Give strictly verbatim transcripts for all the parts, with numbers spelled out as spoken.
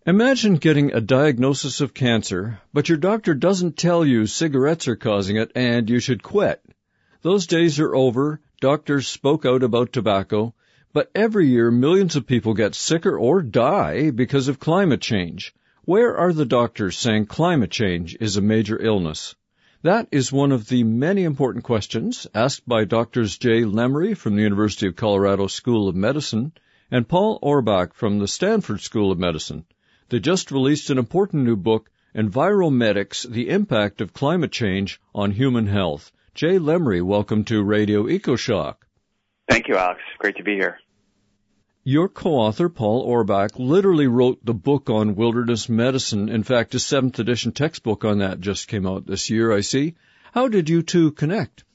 Imagine getting a diagnosis of cancer, but your doctor doesn't tell you cigarettes are causing it and you should quit. Those days are over. Doctors spoke out about tobacco, but every year millions of people get sicker or die because of climate change. Where are the doctors saying climate change is a major illness? That is one of the many important questions asked by Doctors Jay Lemery from the University of Colorado School of Medicine and Paul Orbach from the Stanford School of Medicine. They just released an important new book, Enviromedics, The Impact of Climate Change on Human Health. Jay Lemery, welcome to Radio EcoShock. Thank you, Alex. Great to be here. Your co-author, Paul Orbach, literally wrote the book on wilderness medicine. In fact, a seventh edition textbook on that just came out this year, I see. How did you two connect?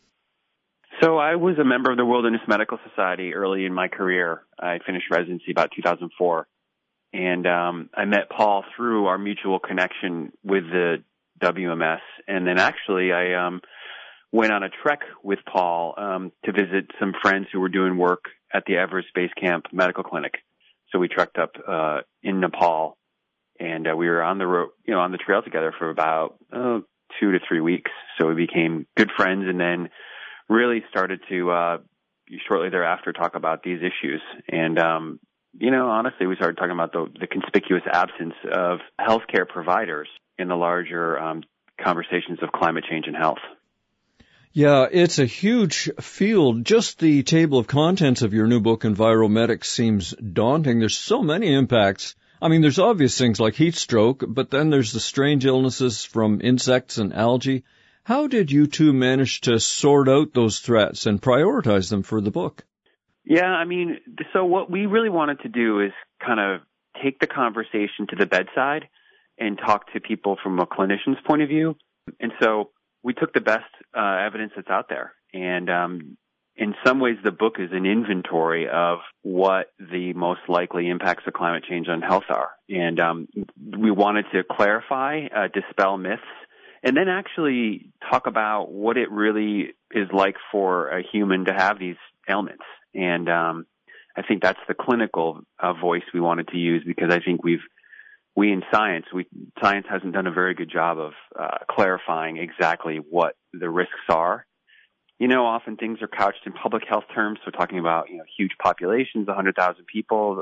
So I was a member of the Wilderness Medical Society early in my career. I finished residency about two thousand four. And um, I met Paul through our mutual connection with the W M S. And then actually I um, went on a trek with Paul um, to visit some friends who were doing work at the Everest Base Camp Medical Clinic. So we trekked up uh, in Nepal, and uh, we were on the road, you know, on the trail together for about oh, two to three weeks. So we became good friends, and then really started to uh, shortly thereafter talk about these issues. And um, You know, honestly, we started talking about the, the conspicuous absence of healthcare providers in the larger um, conversations of climate change and health. Yeah, it's a huge field. Just the table of contents of your new book, Enviromedics, seems daunting. There's so many impacts. I mean, there's obvious things like heat stroke, but then there's the strange illnesses from insects and algae. How did you two manage to sort out those threats and prioritize them for the book? Yeah, I mean, so what we really wanted to do is kind of take the conversation to the bedside and talk to people from a clinician's point of view. And so we took the best uh, evidence that's out there. And um, in some ways, the book is an inventory of what the most likely impacts of climate change on health are. And um, we wanted to clarify, uh, dispel myths, and then actually talk about what it really is like for a human to have these ailments. And um, I think that's the clinical uh, voice we wanted to use, because I think we've, we in science, we, science hasn't done a very good job of uh, clarifying exactly what the risks are. You know, often things are couched in public health terms, so talking about, you know, huge populations, one hundred thousand people.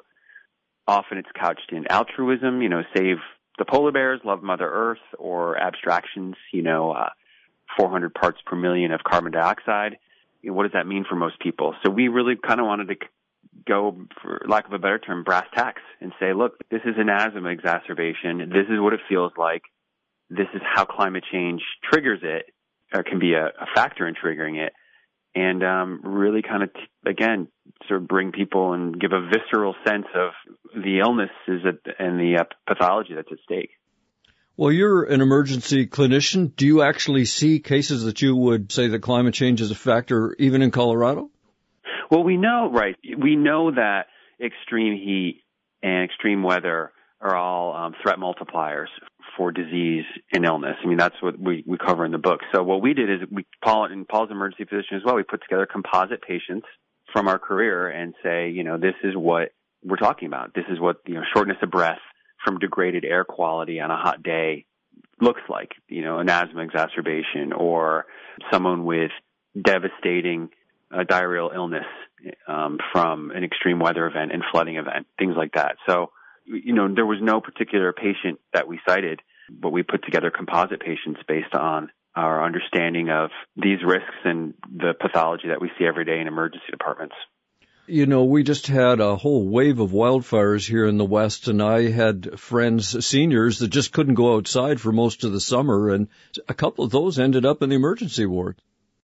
Often it's couched in altruism, you know, save the polar bears, love Mother Earth, or abstractions, you know, uh, four hundred parts per million of carbon dioxide. You know, what does that mean for most people? So we really kind of wanted to go, for lack of a better term, brass tacks and say, look, this is an asthma exacerbation. This is what it feels like. This is how climate change triggers it, or can be a, a factor in triggering it. And um, really kind of, t- again, sort of bring people and give a visceral sense of the illnesses and the uh, pathology that's at stake. Well, you're an emergency clinician. Do you actually see cases that you would say that climate change is a factor even in Colorado? Well, we know, right, we know that extreme heat and extreme weather are all um, threat multipliers for disease and illness. I mean, that's what we, we cover in the book. So what we did is, we, Paul, and Paul's an emergency physician as well, we put together composite patients from our career and say, you know, this is what we're talking about. This is what, you know, shortness of breath from degraded air quality on a hot day looks like, you know, an asthma exacerbation, or someone with devastating uh, diarrheal illness um, from an extreme weather event and flooding event, things like that. So, you know, there was no particular patient that we cited, but we put together composite patients based on our understanding of these risks and the pathology that we see every day in emergency departments. You know, we just had a whole wave of wildfires here in the West, and I had friends, seniors, that just couldn't go outside for most of the summer, and a couple of those ended up in the emergency ward.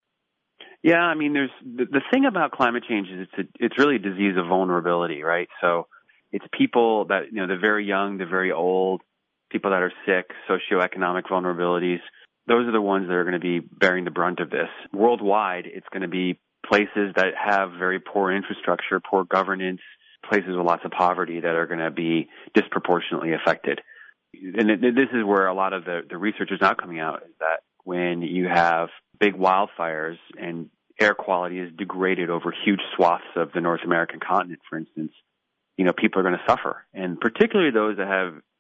Yeah, I mean, there's the, the thing about climate change is it's a, it's really a disease of vulnerability, right? So it's people that, you know, they're very young, they're very old, people that are sick, socioeconomic vulnerabilities. Those are the ones that are going to be bearing the brunt of this. Worldwide, it's going to be places that have very poor infrastructure, poor governance, places with lots of poverty that are going to be disproportionately affected. And this is where a lot of the, the research is now coming out, is that when you have big wildfires and air quality is degraded over huge swaths of the North American continent, for instance, you know, people are going to suffer. And particularly those that have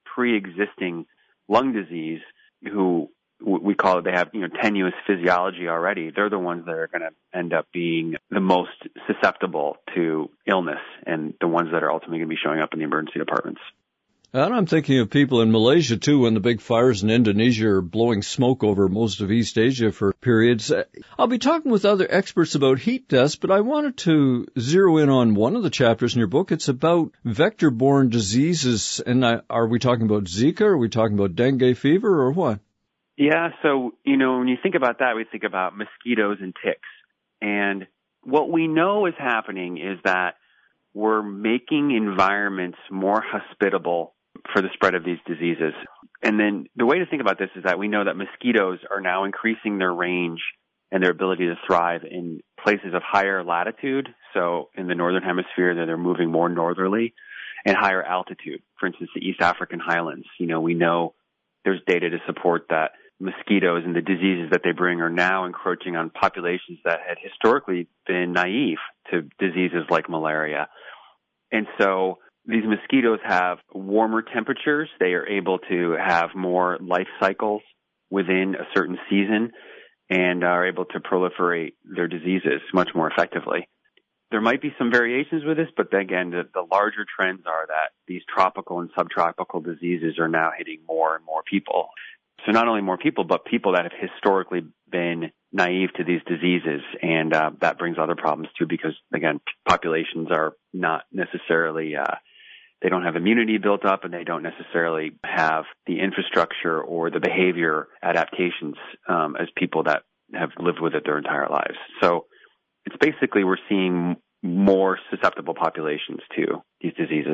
pre-existing lung disease who we call it, they have, you know, tenuous physiology already. They're the ones that are going to end up being the most susceptible to illness and the ones that are ultimately going to be showing up in the emergency departments. And I'm thinking of people in Malaysia, too, when the big fires in Indonesia are blowing smoke over most of East Asia for periods. I'll be talking with other experts about heat deaths, but I wanted to zero in on one of the chapters in your book. It's about vector-borne diseases. And I, are we talking about Zika? Are we talking about dengue fever or what? Yeah, so, you know, when you think about that, we think about mosquitoes and ticks. And what we know is happening is that we're making environments more hospitable for the spread of these diseases. And then the way to think about this is that we know that mosquitoes are now increasing their range and their ability to thrive in places of higher latitude. So in the northern hemisphere, that they're moving more northerly, and higher altitude. For instance, the East African highlands. You know, we know there's data to support that mosquitoes and the diseases that they bring are now encroaching on populations that had historically been naive to diseases like malaria. And so these mosquitoes have warmer temperatures. They are able to have more life cycles within a certain season and are able to proliferate their diseases much more effectively. There might be some variations with this, but again, the, the larger trends are that these tropical and subtropical diseases are now hitting more and more people. So not only more people, but people that have historically been naive to these diseases. And uh, that brings other problems too, because again, populations are not necessarily, uh, they don't have immunity built up, and they don't necessarily have the infrastructure or the behavior adaptations um, as people that have lived with it their entire lives. So it's basically we're seeing more susceptible populations to these diseases.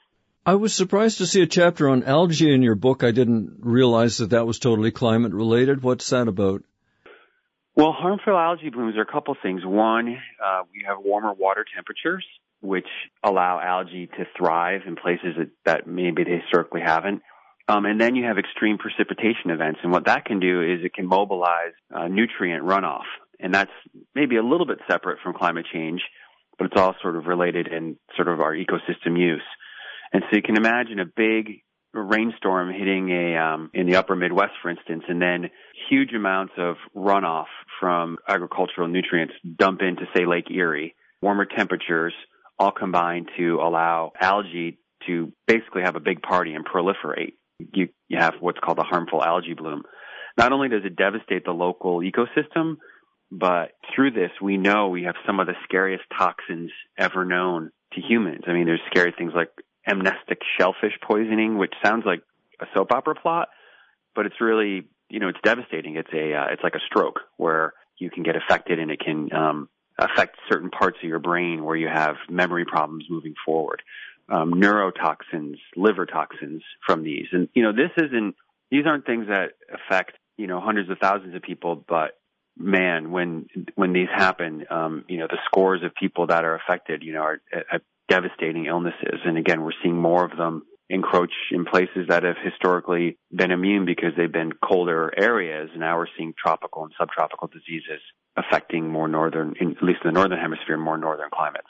I was surprised to see a chapter on algae in your book. I didn't realize that that was totally climate related. What's that about? Well, harmful algae blooms are a couple things. One, uh, we have warmer water temperatures, which allow algae to thrive in places that, that maybe they historically haven't. Um, and then you have extreme precipitation events. And what that can do is it can mobilize uh, nutrient runoff. And that's maybe a little bit separate from climate change, but it's all sort of related in sort of our ecosystem use. And so you can imagine a big rainstorm hitting a um, in the upper Midwest, for instance, and then huge amounts of runoff from agricultural nutrients dump into, say, Lake Erie. Warmer temperatures all combine to allow algae to basically have a big party and proliferate. You, you have what's called a harmful algae bloom. Not only does it devastate the local ecosystem, but through this, we know we have some of the scariest toxins ever known to humans. I mean, there's scary things like amnestic shellfish poisoning, which sounds like a soap opera plot, but it's really, you know, it's devastating. It's a, uh, it's like a stroke where you can get affected, and it can um, affect certain parts of your brain where you have memory problems moving forward. Um, neurotoxins, liver toxins from these. And, you know, this isn't, these aren't things that affect, you know, hundreds of thousands of people, but man, when, when these happen, um, you know, the scores of people that are affected, you know, are, are devastating illnesses. And again, we're seeing more of them encroach in places that have historically been immune because they've been colder areas. Now we're seeing tropical and subtropical diseases affecting more northern, at least in the northern hemisphere, more northern climates.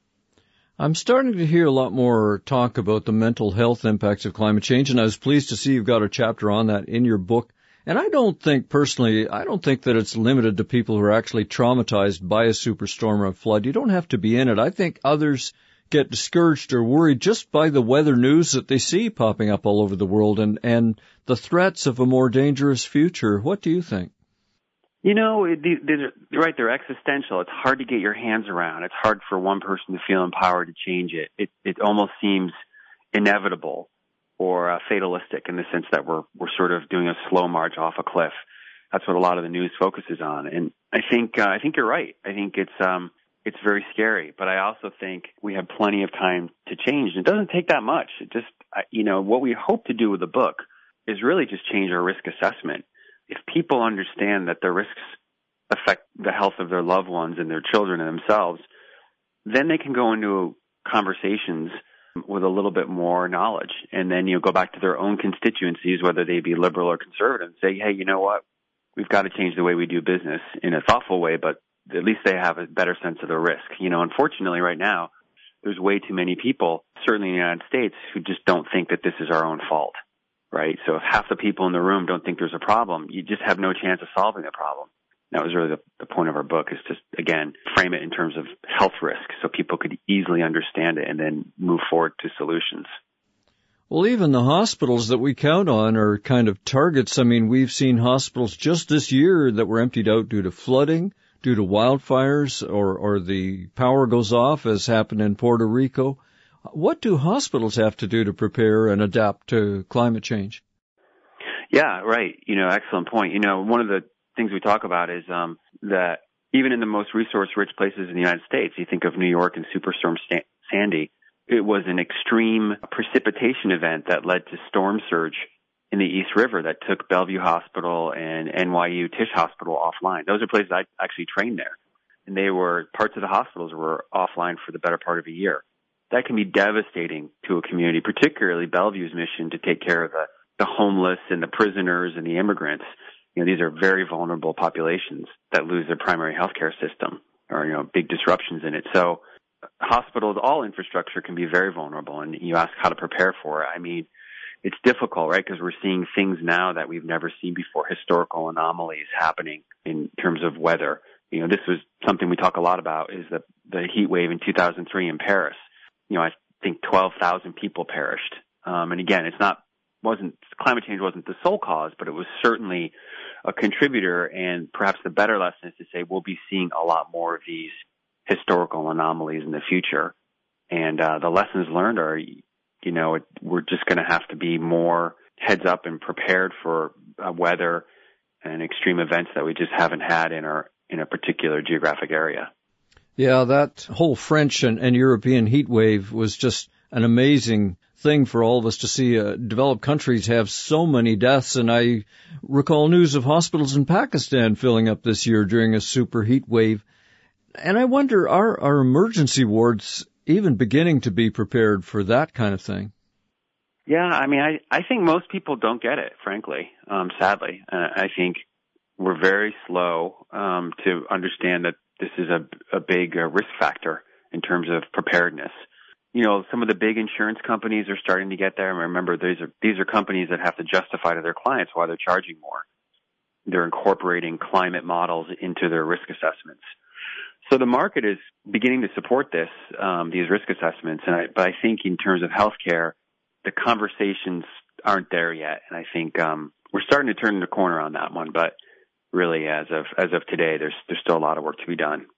I'm starting to hear a lot more talk about the mental health impacts of climate change, and I was pleased to see you've got a chapter on that in your book. And I don't think, personally, I don't think that it's limited to people who are actually traumatized by a superstorm or a flood. You don't have to be in it. I think others get discouraged or worried just by the weather news that they see popping up all over the world and, and the threats of a more dangerous future. What do you think? You know, they're right, they're existential. It's hard to get your hands around. It's hard for one person to feel empowered to change it. It, it almost seems inevitable or uh, fatalistic in the sense that we're, we're sort of doing a slow march off a cliff. That's what a lot of the news focuses on. And I think, uh, I think you're right. I think it's, um, it's very scary, but I also think we have plenty of time to change. It doesn't take that much. It just, you know, what we hope to do with the book is really just change our risk assessment. If people understand that the risks affect the health of their loved ones and their children and themselves, then they can go into conversations with a little bit more knowledge. And then you go back to their own constituencies, whether they be liberal or conservative, and say, hey, you know what? We've got to change the way we do business in a thoughtful way, but at least they have a better sense of the risk. You know, unfortunately right now, there's way too many people, certainly in the United States, who just don't think that this is our own fault. right? So if half the people in the room don't think there's a problem, you just have no chance of solving the problem. That was really the, the point of our book, is just, again, frame it in terms of health risk so people could easily understand it and then move forward to solutions. Well, even the hospitals that we count on are kind of targets. I mean, we've seen hospitals just this year that were emptied out due to flooding, due to wildfires, or, or the power goes off, as happened in Puerto Rico. What do hospitals have to do to prepare and adapt to climate change? Yeah, right. You know, excellent point. You know, one of the things we talk about is um, that even in the most resource-rich places in the United States, you think of New York and Superstorm Sandy, it was an extreme precipitation event that led to storm surge in the East River that took Bellevue Hospital and N Y U Tisch Hospital offline. Those are places I actually trained there. And they were, parts of the hospitals were offline for the better part of a year. That can be devastating to a community, particularly Bellevue's mission to take care of the, the homeless and the prisoners and the immigrants. You know, these are very vulnerable populations that lose their primary healthcare system, or, you know, big disruptions in it. So hospitals, all infrastructure can be very vulnerable. And you ask how to prepare for it. I mean, it's difficult, right? Because we're seeing things now that we've never seen before, historical anomalies happening in terms of weather. You know, this was something we talk a lot about, is the, the heat wave in two thousand three in Paris. You know, I think twelve thousand people perished. Um, and again, it's not, wasn't, climate change wasn't the sole cause, but it was certainly a contributor. And perhaps the better lesson is to say we'll be seeing a lot more of these historical anomalies in the future. And uh, the lessons learned are, you know, it, we're just going to have to be more heads up and prepared for uh, weather and extreme events that we just haven't had in our in a particular geographic area. Yeah, that whole French and, and European heat wave was just an amazing thing for all of us to see. Uh, developed countries have so many deaths, and I recall news of hospitals in Pakistan filling up this year during a super heat wave. And I wonder, are our emergency wards even beginning to be prepared for that kind of thing? Yeah, I mean, I, I think most people don't get it, frankly, um, sadly. Uh, I think we're very slow um, to understand that this is a, a big uh, risk factor in terms of preparedness. You know, some of the big insurance companies are starting to get there. And remember, these are, these are companies that have to justify to their clients why they're charging more. They're incorporating climate models into their risk assessments. So the market is beginning to support this, um, these risk assessments. And I, but I think in terms of healthcare, the conversations aren't there yet. And I think um, we're starting to turn the corner on that one. But really, as of as of today, there's there's still a lot of work to be done.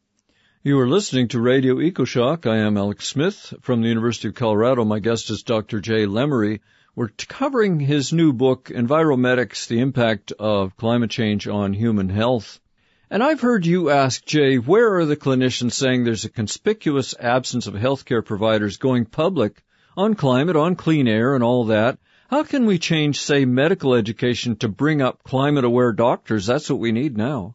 You are listening to Radio EcoShock. I am Alex Smith from the University of Colorado. My guest is Doctor Jay Lemery. We're covering his new book, Enviromedics, The Impact of Climate Change on Human Health. And I've heard you ask, Jay, where are the clinicians saying there's a conspicuous absence of healthcare providers going public on climate, on clean air, and all that? How can we change, say, medical education to bring up climate-aware doctors? That's what we need now.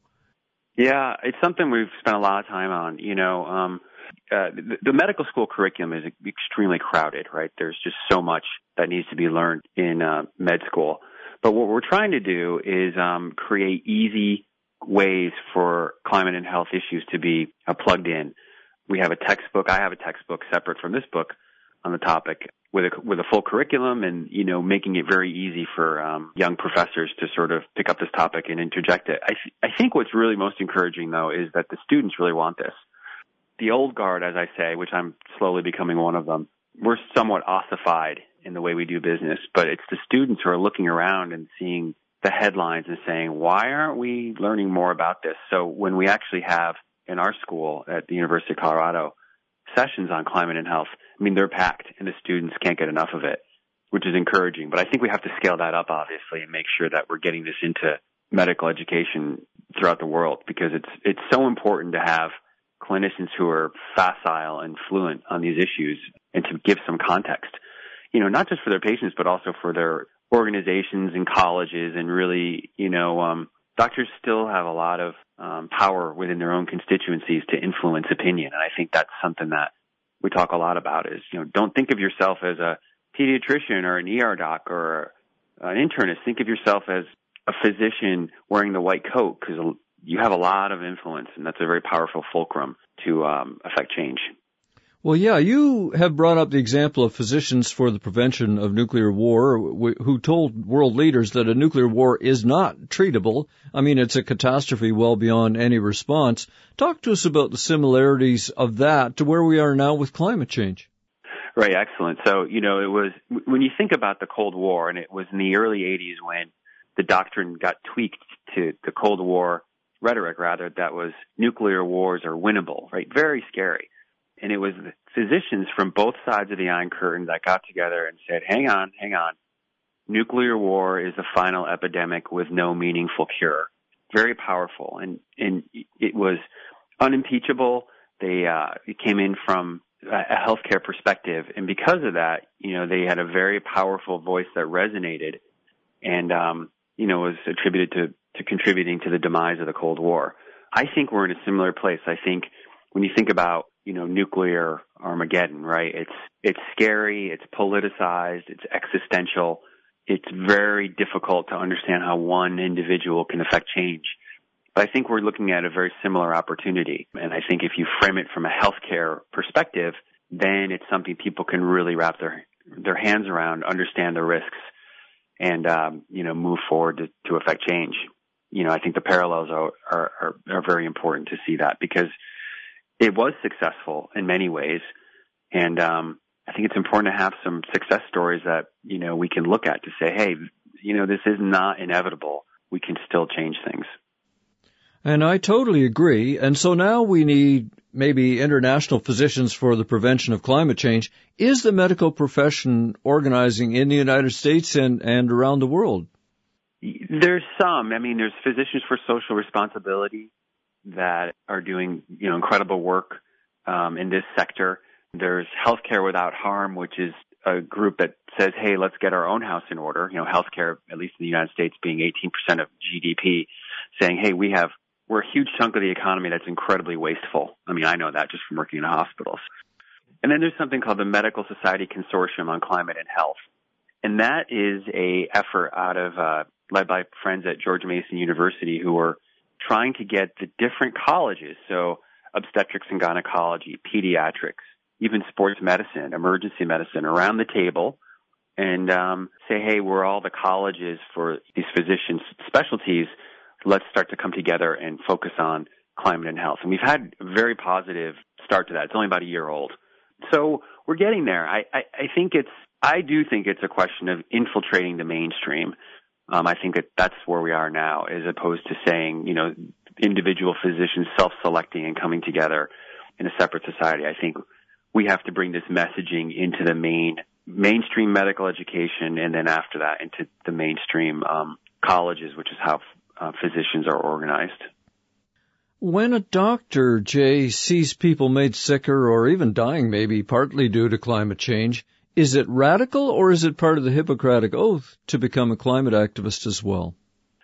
Yeah, it's something we've spent a lot of time on. You know, um, uh, the, the medical school curriculum is extremely crowded, right? There's just so much that needs to be learned in uh, med school. But what we're trying to do is um, create easy ways for climate and health issues to be uh, plugged in. We have a textbook. I have a textbook separate from this book on the topic with a, with a full curriculum and, you know, making it very easy for um, young professors to sort of pick up this topic and interject it. I, th- I think what's really most encouraging, though, is that the students really want this. The old guard, as I say, which I'm slowly becoming one of them, we're somewhat ossified in the way we do business, but it's the students who are looking around and seeing the headlines and saying, why aren't we learning more about this? So when we actually have in our school at the University of Colorado sessions on climate and health, I mean, they're packed and the students can't get enough of it, which is encouraging. But I think we have to scale that up, obviously, and make sure that we're getting this into medical education throughout the world, because it's it's so important to have clinicians who are facile and fluent on these issues and to give some context, you know, not just for their patients, but also for their organizations and colleges. And really, you know, um, doctors still have a lot of um, power within their own constituencies to influence opinion. And I think that's something that we talk a lot about is, you know, don't think of yourself as a pediatrician or an E R doc or an internist. Think of yourself as a physician wearing the white coat, because you have a lot of influence, and that's a very powerful fulcrum to um, affect change. Well, yeah, you have brought up the example of Physicians for the Prevention of Nuclear War, who told world leaders that a nuclear war is not treatable. I mean, it's a catastrophe well beyond any response. Talk to us about the similarities of that to where we are now with climate change. Right, excellent. So, you know, it was, when you think about the Cold War, and it was in the early eighties when the doctrine got tweaked to the Cold War rhetoric, rather, that was nuclear wars are winnable, right? Very scary. And it was physicians from both sides of the Iron Curtain that got together and said, hang on, hang on. Nuclear war is the final epidemic with no meaningful cure. Very powerful. And, and it was unimpeachable. They, uh, it came in from a healthcare perspective. And because of that, you know, they had a very powerful voice that resonated and, um, you know, was attributed to, to contributing to the demise of the Cold War. I think we're in a similar place. I think when you think about, you know, nuclear Armageddon, right? It's, it's scary, it's politicized, it's existential. It's very difficult to understand how one individual can affect change. But I think we're looking at a very similar opportunity. And I think if you frame it from a healthcare perspective, then it's something people can really wrap their, their hands around, understand the risks, and, um, you know, move forward to, to affect change. You know, I think the parallels are, are, are, are very important to see that because it was successful in many ways. And, um, I think it's important to have some success stories that, you know, we can look at to say, hey, you know, this is not inevitable. We can still change things. And I totally agree. And so now we need maybe international physicians for the prevention of climate change. Is the medical profession organizing in the United States and, and around the world? There's some. I mean, there's Physicians for Social Responsibility that are doing, you know, incredible work um, in this sector. There's Healthcare Without Harm, which is a group that says, hey, let's get our own house in order. You know, healthcare, at least in the United States, being eighteen percent of G D P, saying, hey, we have, we're a huge chunk of the economy that's incredibly wasteful. I mean, I know that just from working in hospitals. And then there's something called the Medical Society Consortium on Climate and Health. And that is a effort out of, uh, led by friends at George Mason University who are trying to get the different colleges, so obstetrics and gynecology, pediatrics, even sports medicine, emergency medicine, around the table and um, say, hey, we're all the colleges for these physicians' specialties. Let's start to come together and focus on climate and health. And we've had a very positive start to that. It's only about a year old. So we're getting there. I, I, I think it's, I do think it's a question of infiltrating the mainstream. Um, I think that that's where we are now, as opposed to saying, you know, individual physicians self-selecting and coming together in a separate society. I think we have to bring this messaging into the main mainstream medical education, and then after that into the mainstream um, colleges, which is how uh, physicians are organized. When a doctor, Jay, sees people made sicker or even dying maybe partly due to climate change, is it radical or is it part of the Hippocratic Oath to become a climate activist as well?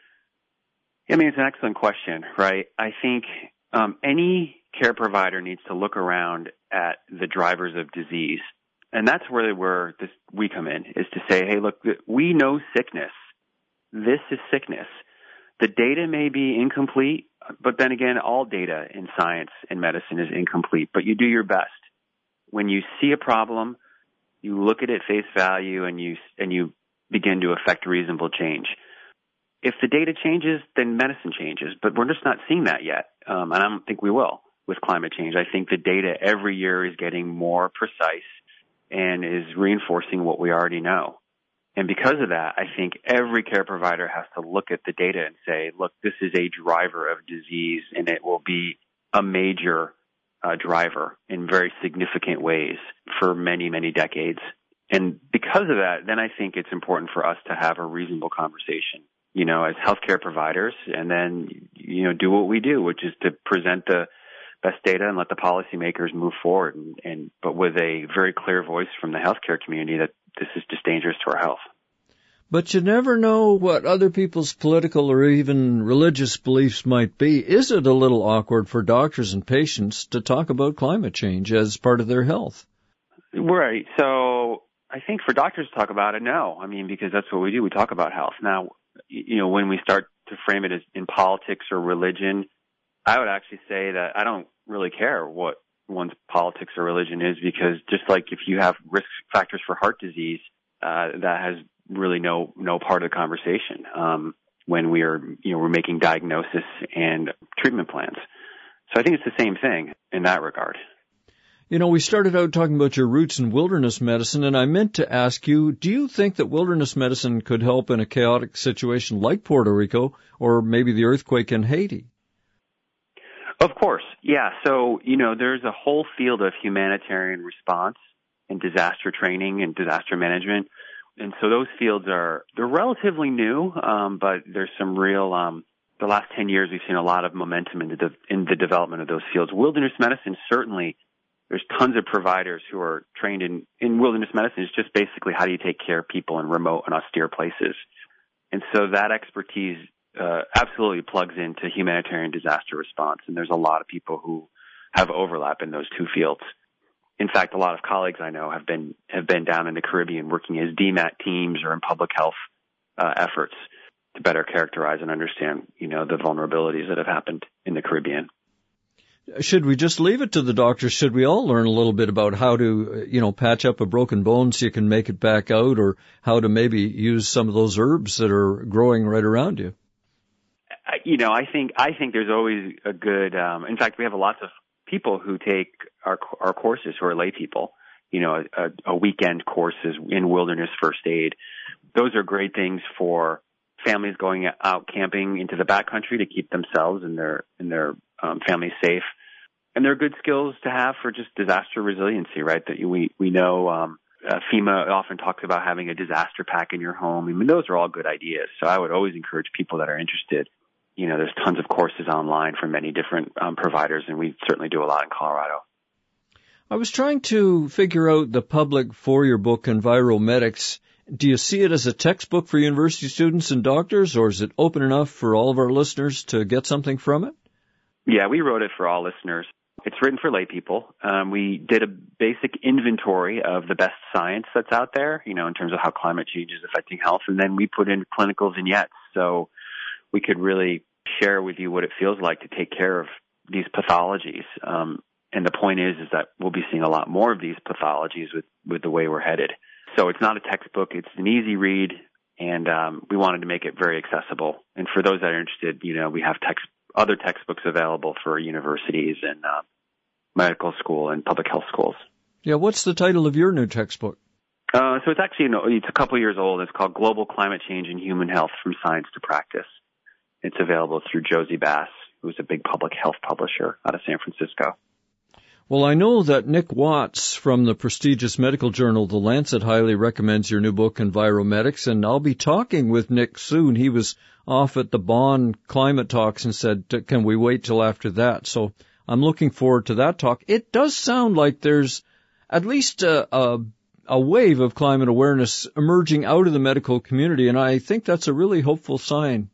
I mean, it's an excellent question, right? I think um, any care provider needs to look around at the drivers of disease. And that's where where this, we come in, is to say, hey, look, we know sickness. This is sickness. The data may be incomplete, but then again, all data in science and medicine is incomplete, but you do your best. When you see a problem, you look at it face value and you, and you begin to affect reasonable change. If the data changes, then medicine changes, but we're just not seeing that yet. Um, and I don't think we will with climate change. I think the data every year is getting more precise and is reinforcing what we already know. And because of that, I think every care provider has to look at the data and say, look, this is a driver of disease, and it will be a major uh, driver in very significant ways for many, many decades. And because of that, then I think it's important for us to have a reasonable conversation, you know, as healthcare providers, and then, you know, do what we do, which is to present the best data and let the policymakers move forward, and, and but with a very clear voice from the healthcare community that this is just dangerous to our health. But you never know what other people's political or even religious beliefs might be. Is it a little awkward for doctors and patients to talk about climate change as part of their health? Right. So I think for doctors to talk about it, no. I mean, because that's what we do. We talk about health. Now, you know, when we start to frame it as in politics or religion, I would actually say that I don't really care what one's politics or religion is, because just like if you have risk factors for heart disease, uh, that has really no, no part of the conversation, um, when we are, you know, we're making diagnosis and treatment plans. So I think it's the same thing in that regard. You know, we started out talking about your roots in wilderness medicine, and I meant to ask you, do you think that wilderness medicine could help in a chaotic situation like Puerto Rico or maybe the earthquake in Haiti? Of course, yeah. So, you know, there's a whole field of humanitarian response and disaster training and disaster management. And so those fields are, they're relatively new, um, but there's some real, um, the last ten years we've seen a lot of momentum in the, de- in the development of those fields. Wilderness medicine, certainly, there's tons of providers who are trained in, in wilderness medicine. It's just basically how do you take care of people in remote and austere places. And so that expertise uh, absolutely plugs into humanitarian disaster response. And there's a lot of people who have overlap in those two fields. In fact, a lot of colleagues I know have been have been down in the Caribbean working as D MAT teams or in public health uh, efforts to better characterize and understand, you know, the vulnerabilities that have happened in the Caribbean. Should we just leave it to the doctors? Should we all learn a little bit about how to, you know, patch up a broken bone so you can make it back out, or how to maybe use some of those herbs that are growing right around you? You know, I think I think there's always a good. Um, in fact, we have lots of people who take our our courses who are lay people. You know, a, a weekend courses in wilderness first aid. Those are great things for families going out camping into the backcountry to keep themselves and their and their um, families safe. And they're good skills to have for just disaster resiliency, right? That we we know um, uh, FEMA often talks about having a disaster pack in your home. I mean, those are all good ideas. So I would always encourage people that are interested. You know, there's tons of courses online from many different um, providers, and we certainly do a lot in Colorado. I was trying to figure out the public for your book, Enviromedics. Do you see it as a textbook for university students and doctors, or is it open enough for all of our listeners to get something from it? Yeah, we wrote it for all listeners. It's written for lay people. Um, we did a basic inventory of the best science that's out there, you know, in terms of how climate change is affecting health. And then we put in clinical vignettes so we could really share with you what it feels like to take care of these pathologies. Um, and the point is, is that we'll be seeing a lot more of these pathologies with, with the way we're headed. So it's not a textbook. It's an easy read. And um, we wanted to make it very accessible. And for those that are interested, you know, we have text other textbooks available for universities and uh, medical school and public health schools. Yeah, what's the title of your new textbook? Uh, so it's actually, you know, it's a couple years old. It's called Global Climate Change and Human Health from Science to Practice. It's available through Josie Bass, who's a big public health publisher out of San Francisco. Well, I know that Nick Watts from the prestigious medical journal The Lancet highly recommends your new book, Enviromedics, and I'll be talking with Nick soon. He was off at the Bonn Climate Talks and said, can we wait till after that? So I'm looking forward to that talk. It does sound like there's at least a, a, a wave of climate awareness emerging out of the medical community, and I think that's a really hopeful sign.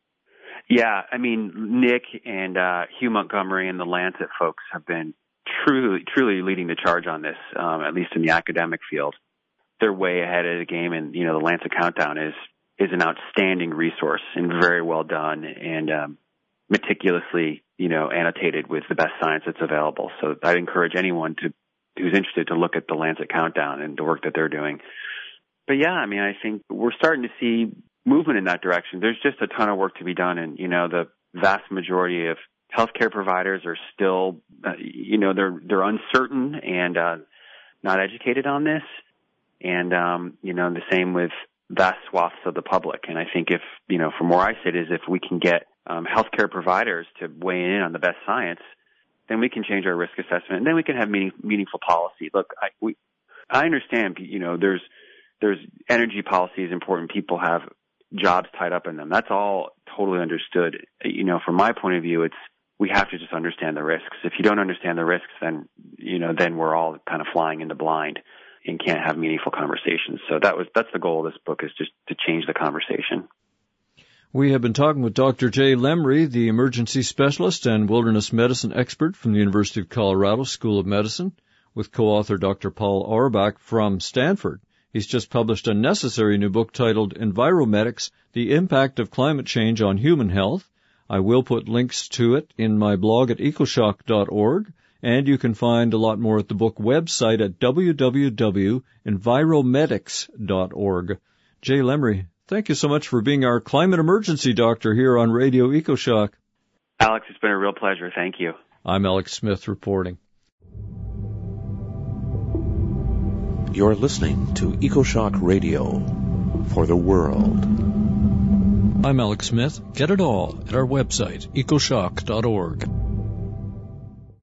Yeah, I mean, Nick and uh, Hugh Montgomery and the Lancet folks have been truly, truly leading the charge on this, um, at least in the academic field. They're way ahead of the game, and, you know, the Lancet Countdown is is an outstanding resource and very well done and um, meticulously, you know, annotated with the best science that's available. So I'd encourage anyone to who's interested to look at the Lancet Countdown and the work that they're doing. But yeah, I mean, I think we're starting to see movement in that direction. There's just a ton of work to be done, and, you know, the vast majority of healthcare providers are still, uh, you know, they're they're uncertain and uh, not educated on this, and um, you know, the same with vast swaths of the public. And I think if, you know, from where I sit is if we can get um, healthcare providers to weigh in on the best science, then we can change our risk assessment, and then we can have meaning, meaningful policy. Look, I we I understand, you know, there's there's energy policy is important. People have jobs tied up in them. That's all totally understood. You know, from my point of view, it's we have to just understand the risks. If you don't understand the risks, then, you know, then we're all kind of flying in the blind and can't have meaningful conversations. So that was, that's the goal of this book, is just to change the conversation. We have been talking with Doctor Jay Lemry, the emergency specialist and wilderness medicine expert from the University of Colorado School of Medicine, with co-author Doctor Paul Auerbach from Stanford. He's just published a necessary new book titled Enviromedics, The Impact of Climate Change on Human Health. I will put links to it in my blog at ecoshock dot org. And you can find a lot more at the book website at w w w dot enviromedics dot org. Jay Lemry, thank you so much for being our climate emergency doctor here on Radio EcoShock. Alex, it's been a real pleasure. Thank you. I'm Alex Smith reporting. You're listening to EcoShock Radio for the world. I'm Alex Smith. Get it all at our website, ecoshock dot org.